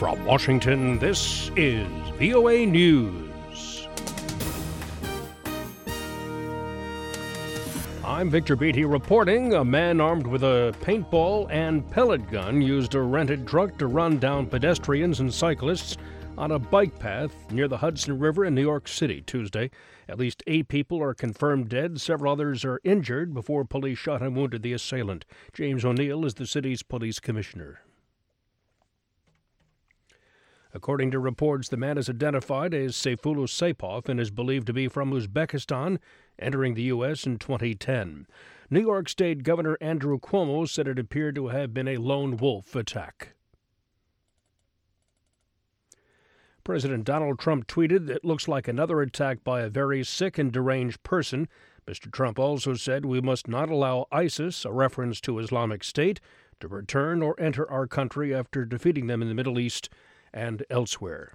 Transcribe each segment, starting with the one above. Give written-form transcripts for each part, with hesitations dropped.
From Washington, this is VOA News. I'm Victor Beatty reporting. A man armed with a paintball and pellet gun used a rented truck to run down pedestrians and cyclists on a bike path near the Hudson River in New York City Tuesday. At least 8 people are confirmed dead. Several others are injured before police shot and wounded the assailant. James O'Neill is the city's police commissioner. According to reports, the man is identified as Sayfullo Saipov and is believed to be from Uzbekistan, entering the U.S. in 2010. New York State Governor Andrew Cuomo said it appeared to have been a lone wolf attack. President Donald Trump tweeted, "It looks like another attack by a very sick and deranged person." Mr. Trump also said, "We must not allow ISIS, a reference to Islamic State, to return or enter our country after defeating them in the Middle East and elsewhere."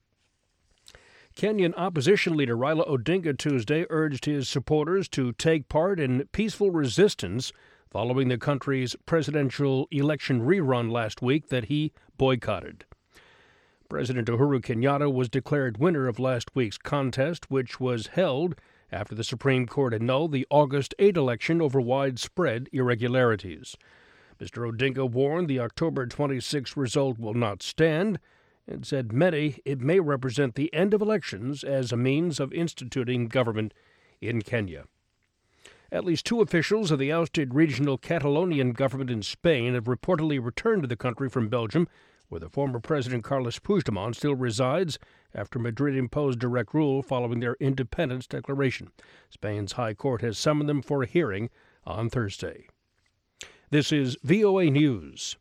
Kenyan opposition leader Raila Odinga Tuesday urged his supporters to take part in peaceful resistance following the country's presidential election rerun last week that he boycotted. President Uhuru Kenyatta was declared winner of last week's contest, which was held after the Supreme Court annulled the August 8 election over widespread irregularities. Mr. Odinga warned the October 26 result will not stand and said it may represent the end of elections as a means of instituting government in Kenya. At least 2 officials of the ousted regional Catalonian government in Spain have reportedly returned to the country from Belgium, where the former President Carles Puigdemont still resides after Madrid imposed direct rule following their independence declaration. Spain's High Court has summoned them for a hearing on Thursday. This is VOA News.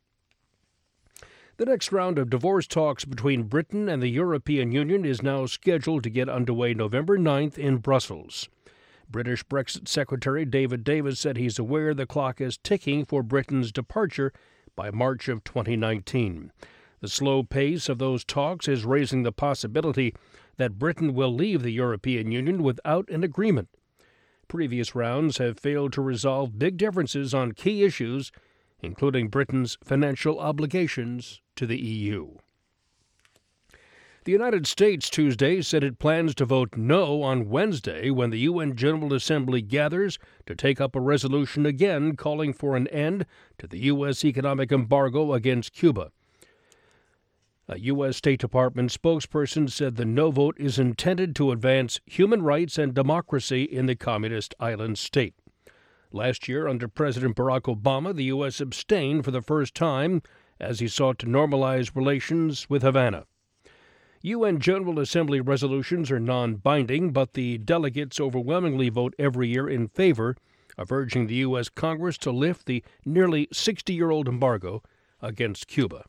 The next round of divorce talks between Britain and the European Union is now scheduled to get underway November 9th in Brussels. British Brexit Secretary David Davis said he's aware the clock is ticking for Britain's departure by March of 2019. The slow pace of those talks is raising the possibility that Britain will leave the European Union without an agreement. Previous rounds have failed to resolve big differences on key issues, including Britain's financial obligations to the EU. The United States Tuesday said it plans to vote no on Wednesday when the UN General Assembly gathers to take up a resolution again calling for an end to the U.S. economic embargo against Cuba. A U.S. State Department spokesperson said the no vote is intended to advance human rights and democracy in the communist island state. Last year, under President Barack Obama, the U.S. abstained for the first time as he sought to normalize relations with Havana. UN General Assembly resolutions are non-binding, but the delegates overwhelmingly vote every year in favor of urging the U.S. Congress to lift the nearly 60-year-old embargo against Cuba.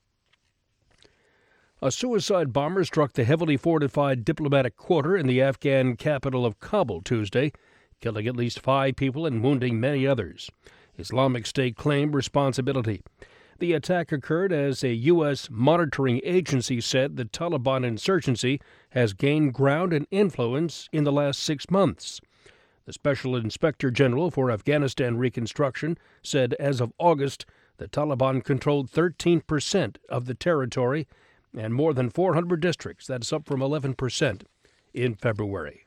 A suicide bomber struck the heavily fortified diplomatic quarter in the Afghan capital of Kabul Tuesday, killing at least 5 people and wounding many others. Islamic State claimed responsibility. The attack occurred as a U.S. monitoring agency said the Taliban insurgency has gained ground and influence in the last 6 months. The Special Inspector General for Afghanistan Reconstruction said as of August, the Taliban controlled 13% of the territory and more than 400 districts. That's up from 11% in February.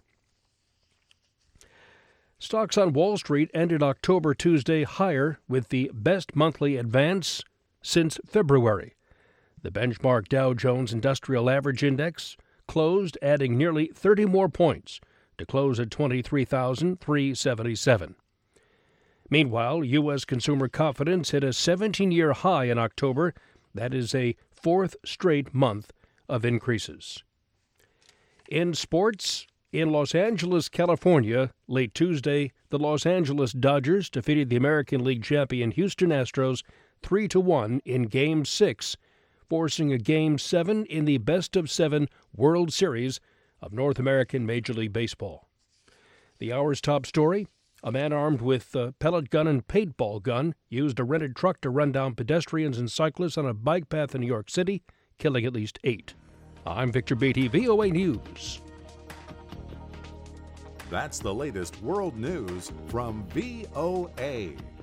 Stocks on Wall Street ended October Tuesday higher with the best monthly advance since February. The benchmark Dow Jones Industrial Average Index closed adding nearly 30 more points to close at 23,377. Meanwhile, U.S. consumer confidence hit a 17-year high in October. That is a 4th straight month of increases. In sports, in Los Angeles, California, late Tuesday, the Los Angeles Dodgers defeated the American League champion Houston Astros 3-1 in Game 6, forcing a Game 7 in the best-of-7 World Series of North American Major League Baseball. The hour's top story: a man armed with a pellet gun and paintball gun used a rented truck to run down pedestrians and cyclists on a bike path in New York City, killing at least 8. I'm Victor Beatty, VOA News. That's the latest world news from VOA.